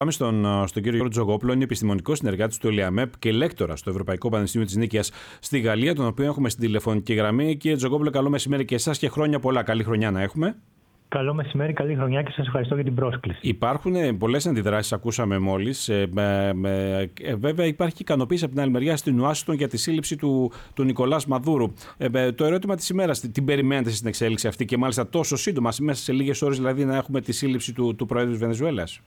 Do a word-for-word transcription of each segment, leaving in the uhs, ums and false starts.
Πάμε στον, στον κύριο Γιώργο Τζογόπουλο, είναι επιστημονικός συνεργάτης του ΕΛΙΑΜΕΠ και λέκτορας στο Ευρωπαϊκό Πανεπιστήμιο της Νίκαιας στη Γαλλία, τον οποίο έχουμε στην τηλεφωνική γραμμή. Κύριε Τζογόπουλο, καλό μεσημέρι και εσάς και χρόνια πολλά. Καλή χρονιά να έχουμε. Καλό μεσημέρι, καλή χρονιά και σας ευχαριστώ για την πρόσκληση. Υπάρχουν πολλές αντιδράσεις, ακούσαμε μόλις. Ε, ε, ε, βέβαια, υπάρχει και ικανοποίηση από την άλλη μεριά στην Ουάσιγκτον για τη σύλληψη του, του Νικολάς Μαδούρου. Ε, ε, το ερώτημα της ημέρας, την περιμένετε στην εξέλιξη αυτή και μάλιστα τόσο σύντομα, μέσα σε λίγες ώρες δηλαδή, να έχουμε τη σύλληψη του, του Προέδρου της Βενεζουέλας?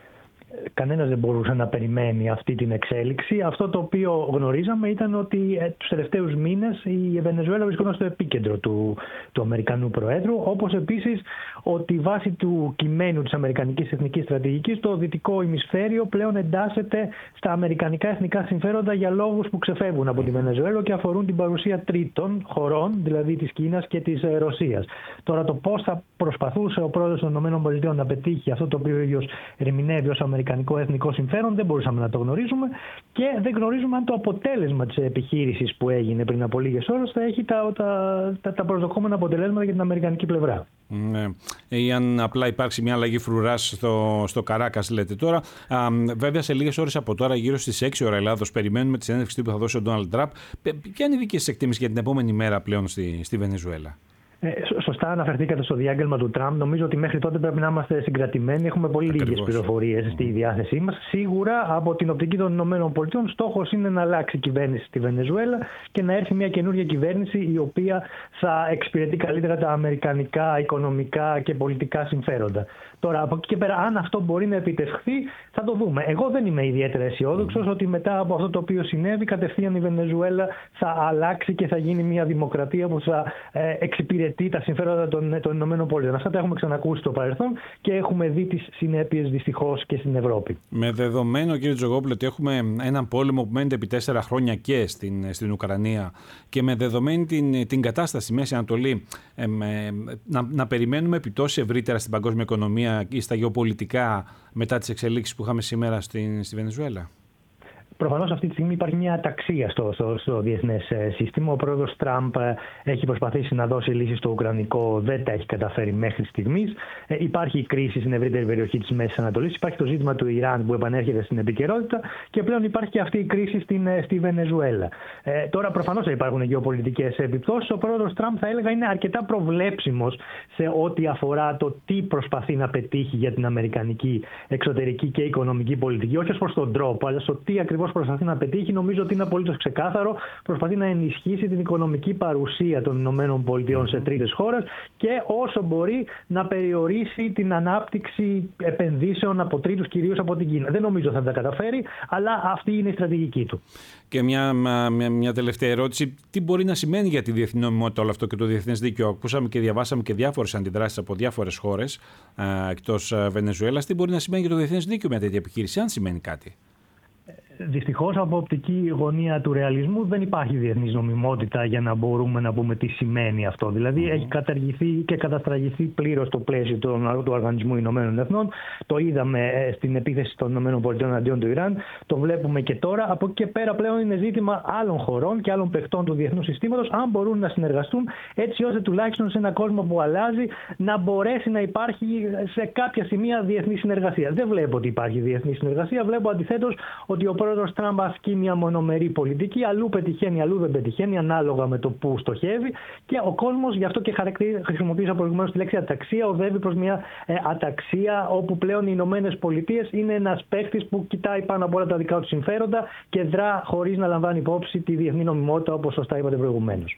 Κανένας δεν μπορούσε να περιμένει αυτή την εξέλιξη. Αυτό το οποίο γνωρίζαμε ήταν ότι ε, τους τελευταίους μήνες η Βενεζουέλα βρισκόταν στο επίκεντρο του, του Αμερικανού Προέδρου, όπως επίσης ότι βάσει του κειμένου της Αμερικανικής Εθνικής Στρατηγικής το δυτικό ημισφαίριο πλέον εντάσσεται στα αμερικανικά εθνικά συμφέροντα για λόγους που ξεφεύγουν από τη Βενεζουέλα και αφορούν την παρουσία τρίτων χωρών, δηλαδή της Κίνας και της Ρωσίας. Τώρα, το πώς θα προσπαθούσε ο πρόεδρος των ΗΠΑ να πετύχει αυτό το οποίο ο ίδιος ερμηνεύει ως αμερικανικό εθνικό συμφέρον δεν μπορούσαμε να το γνωρίζουμε και δεν γνωρίζουμε αν το αποτέλεσμα της επιχείρησης που έγινε πριν από λίγες ώρες θα έχει τα, τα, τα, τα προσδοκόμενα αποτελέσματα για την αμερικανική πλευρά. Ναι. Ή αν απλά υπάρξει μια αλλαγή φρουράς στο, στο Καράκας, λέτε τώρα. Α, βέβαια, σε λίγες ώρες από τώρα, γύρω στις έξι ώρα Ελλάδος, περιμένουμε τη συνέντευξη που θα δώσει ο Ντόναλντ Τραμπ. Ποια είναι η δική σας εκτίμηση για την επόμενη μέρα πλέον στη, στη Βενεζουέλα? Ε, σωστά αναφερθήκατε στο διάγγελμα του Τραμπ. Νομίζω ότι μέχρι τότε πρέπει να είμαστε συγκρατημένοι. Έχουμε πολύ λίγες πληροφορίες στη διάθεσή μας. Σίγουρα από την οπτική των ΗΠΑ, στόχος είναι να αλλάξει η κυβέρνηση στη Βενεζουέλα και να έρθει μια καινούργια κυβέρνηση η οποία θα εξυπηρετεί καλύτερα τα αμερικανικά οικονομικά και πολιτικά συμφέροντα. Τώρα, από εκεί και πέρα, αν αυτό μπορεί να επιτευχθεί, θα το δούμε. Εγώ δεν είμαι ιδιαίτερα αισιόδοξος ότι μετά από αυτό το οποίο συνέβη, κατευθείαν η Βενεζουέλα θα αλλάξει και θα γίνει μια δημοκρατία που θα ε, εξυπηρετεί τα συμφέροντα των, των ΗΠΑ. Αυτά τα έχουμε ξανακούσει στο παρελθόν και έχουμε δει τις συνέπειες δυστυχώς και στην Ευρώπη. Με δεδομένο, κύριε Τζογόπουλο, ότι έχουμε έναν πόλεμο που μένεται επί τέσσερα χρόνια και στην, στην Ουκρανία και με δεδομένη την, την κατάσταση στη Μέση Ανατολή, ε, με, να, να περιμένουμε επιτόσεις ευρύτερα στην παγκόσμια οικονομία ή στα γεωπολιτικά μετά τις εξελίξεις που είχαμε σήμερα στη, στη Βενεζουέλα? Προφανώς αυτή τη στιγμή υπάρχει μια αταξία στο, στο, στο διεθνές σύστημα. Ο πρόεδρος Τραμπ έχει προσπαθήσει να δώσει λύσεις στο Ουκρανικό, δεν τα έχει καταφέρει μέχρι στιγμής. Ε, υπάρχει η κρίση στην ευρύτερη περιοχή της Μέσης Ανατολής. Υπάρχει το ζήτημα του Ιράν που επανέρχεται στην επικαιρότητα και πλέον υπάρχει και αυτή η κρίση στην, στη Βενεζουέλα. Ε, τώρα προφανώς θα υπάρχουν γεωπολιτικές επιπτώσεις. Ο πρόεδρος Τραμπ, θα έλεγα, είναι αρκετά προβλέψιμος σε ό,τι αφορά το τι προσπαθεί να πετύχει για την αμερικανική εξωτερική και οικονομική πολιτική. Όχι ως προς τον τρόπο, αλλά στο τι ακριβώς προσπαθεί να πετύχει. Νομίζω ότι είναι απολύτως ξεκάθαρο. Προσπαθεί να ενισχύσει την οικονομική παρουσία των ΗΠΑ σε τρίτες χώρες και όσο μπορεί να περιορίσει την ανάπτυξη επενδύσεων από τρίτους, κυρίως από την Κίνα. Δεν νομίζω θα τα καταφέρει, αλλά αυτή είναι η στρατηγική του. Και μια, μια, μια τελευταία ερώτηση. Τι μπορεί να σημαίνει για τη διεθνή νομιμότητα όλο αυτό και το διεθνές δίκαιο? Ακούσαμε και διαβάσαμε και διάφορες αντιδράσεις από διάφορες χώρες εκτός Βενεζουέλας. Τι μπορεί να σημαίνει για το διεθνές δίκαιο μια τέτοια επιχείρηση, αν σημαίνει κάτι? Δυστυχώς, από οπτική γωνία του ρεαλισμού δεν υπάρχει διεθνής νομιμότητα για να μπορούμε να πούμε τι σημαίνει αυτό. Δηλαδή, mm-hmm. έχει καταργηθεί και καταστραγηθεί πλήρως το πλαίσιο του, του Οργανισμού Ηνωμένων Εθνών. Το είδαμε στην επίθεση των ΗΠΑ αντίον του Ιράν. Το βλέπουμε και τώρα. Από εκεί και πέρα, πλέον είναι ζήτημα άλλων χωρών και άλλων παιχτών του διεθνούς συστήματος, αν μπορούν να συνεργαστούν, έτσι ώστε τουλάχιστον σε έναν κόσμο που αλλάζει να μπορέσει να υπάρχει σε κάποια σημεία διεθνή συνεργασία. Δεν βλέπω ότι υπάρχει διεθνή συνεργασία. Βλέπω αντιθέτως ότι ο πρόεδρος Τραμπ ασκεί μια μονομερή πολιτική, αλλού πετυχαίνει, αλλού δεν πετυχαίνει, ανάλογα με το που στοχεύει. Και ο κόσμος, γι' αυτό και χρησιμοποίησα προηγουμένως τη λέξη αταξία, οδεύει προς μια ε, αταξία όπου πλέον οι Ηνωμένες Πολιτείες είναι ένας παίκτης που κοιτάει πάνω από όλα τα δικά του συμφέροντα και δρά χωρίς να λαμβάνει υπόψη τη διεθνή νομιμότητα, όπως σωστά είπατε προηγουμένως.